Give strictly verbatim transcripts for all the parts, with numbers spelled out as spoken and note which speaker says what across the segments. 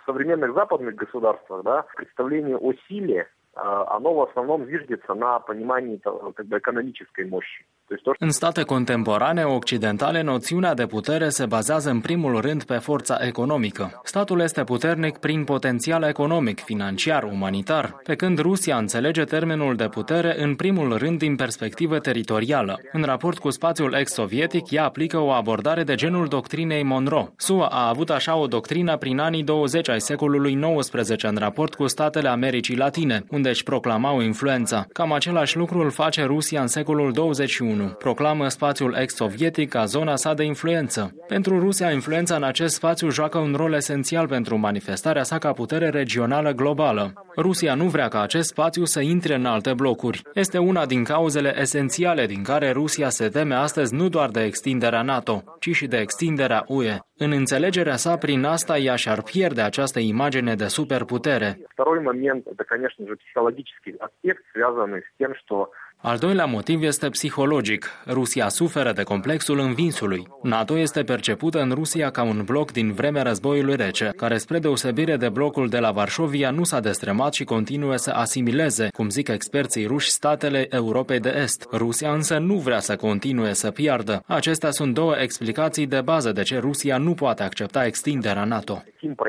Speaker 1: современных западных государствах, да, представление о силе, оно в основном зиждется на понимании как бы экономической мощи.
Speaker 2: În state contemporane occidentale, noțiunea de putere se bazează în primul rând pe forța economică. Statul este puternic prin potențial economic, financiar, umanitar, pe când Rusia înțelege termenul de putere în primul rând din perspectivă teritorială. În raport cu spațiul ex-sovietic, ea aplică o abordare de genul doctrinei Monroe. S U A a avut așa o doctrină prin anii douăzeci ai secolului nouăsprezece în raport cu statele Americii Latine, unde își proclamau influența. Cam același lucru îl face Rusia în secolul douăzeci și unu. Proclamă spațiul ex-sovietic ca zona sa de influență. Pentru Rusia, influența în acest spațiu joacă un rol esențial pentru manifestarea sa ca putere regională globală. Rusia nu vrea ca acest spațiu să intre în alte blocuri. Este una din cauzele esențiale din care Rusia se teme astăzi nu doar de extinderea NATO, ci și de extinderea U E. În înțelegerea sa, prin asta, ea și-ar pierde această imagine de superputere.
Speaker 1: Второй момент, это, конечно же, психологический аспект, связанный с тем, что
Speaker 2: Al doilea motiv este psihologic. Rusia suferă de complexul învinsului. NATO este percepută în Rusia ca un bloc din vremea războiului rece, care spre deosebire de blocul de la Varșovia nu s-a destremat și continuă să asimileze, cum zic experții ruși, statele Europei de Est. Rusia însă nu vrea să continue să piardă. Acestea sunt două explicații de bază de ce Rusia nu poate accepta extinderea NATO.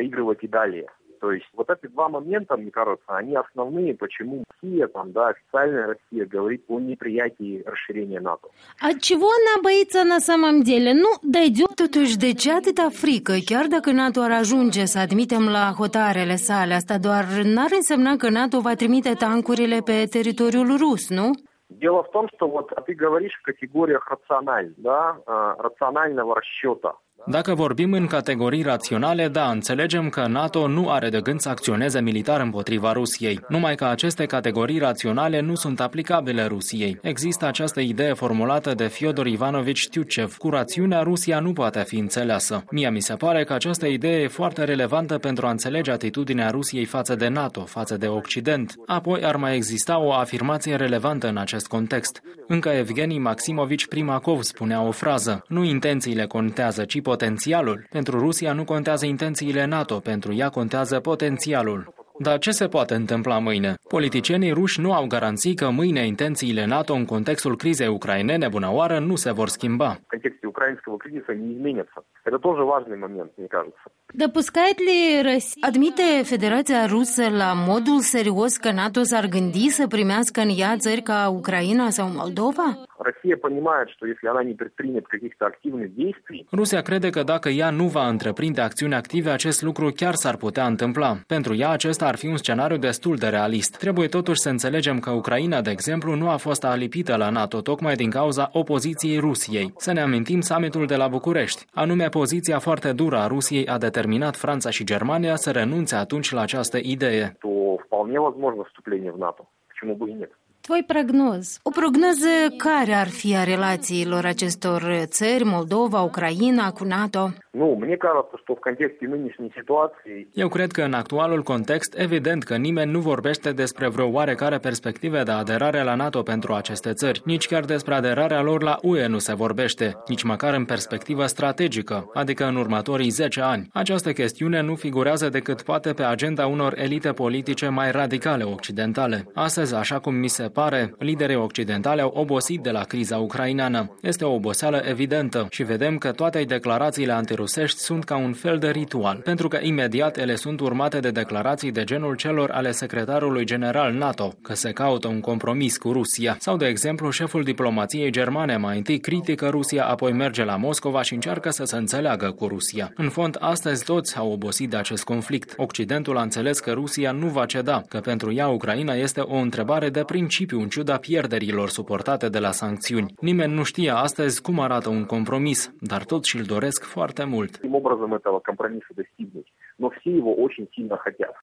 Speaker 1: То есть вот эти два момента, мне кажется, они основные, почему Россия, там, да, официальная Россия говорит о неприятии расширения НАТО.
Speaker 3: А чего она боится на самом деле? Nu дойдет.
Speaker 4: Totuși, de ce atâta frică? Chiar dacă NATO ar ajunge să admitem la hotarele sale, asta doar n-ar însemna că NATO va trimite tancurile pe teritoriul rus, nu?
Speaker 1: Дело в том, что вот ты говоришь в категориях рациональ, да, рационального расчета.
Speaker 2: Dacă vorbim în categorii raționale, da, înțelegem că NATO nu are de gând să acționeze militar împotriva Rusiei, numai că aceste categorii raționale nu sunt aplicabile Rusiei. Există această idee formulată de Fyodor Ivanovici Tyutchev: cu rațiunea Rusia nu poate fi înțeleasă. Mie mi se pare că această idee e foarte relevantă pentru a înțelege atitudinea Rusiei față de NATO, față de Occident. Apoi ar mai exista o afirmație relevantă în acest context. Încă Evgeni Maximovici Primakov spunea o frază: nu intențiile contează, ci potențialul. Pentru Rusia nu contează intențiile NATO, pentru ea contează potențialul. Dar ce se poate întâmpla mâine? Politicienii ruși nu au garanții că mâine intențiile NATO în contextul crizei ucrainene, bună oară, nu se vor schimba.
Speaker 1: В контексте украинского кризиса не изменится. Это тоже важный момент, мне кажется.
Speaker 3: Допускает ли Россия...
Speaker 4: Admite Federația Rusă la modul serios că NATO s-ar gândi să primească în ea țări ca Ucraina sau Moldova?
Speaker 1: Россия понимает, что если она не предпримет каких-то активных действий...
Speaker 2: Rusia crede că dacă ea nu va întreprinde acțiuni active, acest lucru chiar s-ar putea întâmpla. Pentru ea acesta ar fi un scenariu destul de realist. Trebuie totuși să înțelegem că Ucraina, de exemplu, nu a fost alipită la NATO tocmai din cauza opoziției Rusiei. Să ne amintim summitul de la București. Anume, poziția foarte dură a Rusiei a determinat Franța și Germania să renunțe atunci la această idee.
Speaker 1: Вполне возможно вступление в НАТО. Почему бы и нет?
Speaker 3: Твой прогноз.
Speaker 4: O prognoză care ar fi a relațiilor acestor țări, Moldova, Ucraina, cu NATO?
Speaker 1: Ну, мне кажется, что в контексте нынешней ситуации...
Speaker 2: Eu cred că în actualul context, evident că nimeni nu vorbește despre vreo oarecare perspective de aderare la NATO pentru aceste țări. Nici chiar despre aderarea lor la U E nu se vorbește, nici măcar în perspectivă strategică, adică în următorii zece ani. Această chestiune nu figurează decât poate pe agenda unor elite politice mai radicale occidentale. Astăzi, așa cum mi se pare, liderii occidentali au obosit de la criza ucraineană. Este o oboseală evidentă și vedem că toate declarațiile antirusești sunt ca un fel de ritual, pentru că imediat ele sunt urmate de declarații de genul celor ale secretarului general NATO, că se caută un compromis cu Rusia. Sau, de exemplu, șeful diplomației germane mai întâi critică Rusia, apoi merge la Moscova și încearcă să se înțeleagă cu Rusia. În fond, astăzi toți au obosit de acest conflict. Occidentul a înțeles că Rusia nu va ceda, că pentru ea Ucraina este o întrebare de principiu în ciuda pierderilor suportate de la sancțiuni. Nimeni nu știe astăzi cum arată un compromis, dar toți îl doresc foarte mult.
Speaker 1: Каким образом этого компромисса достигнуть? Но все его очень сильно хотят.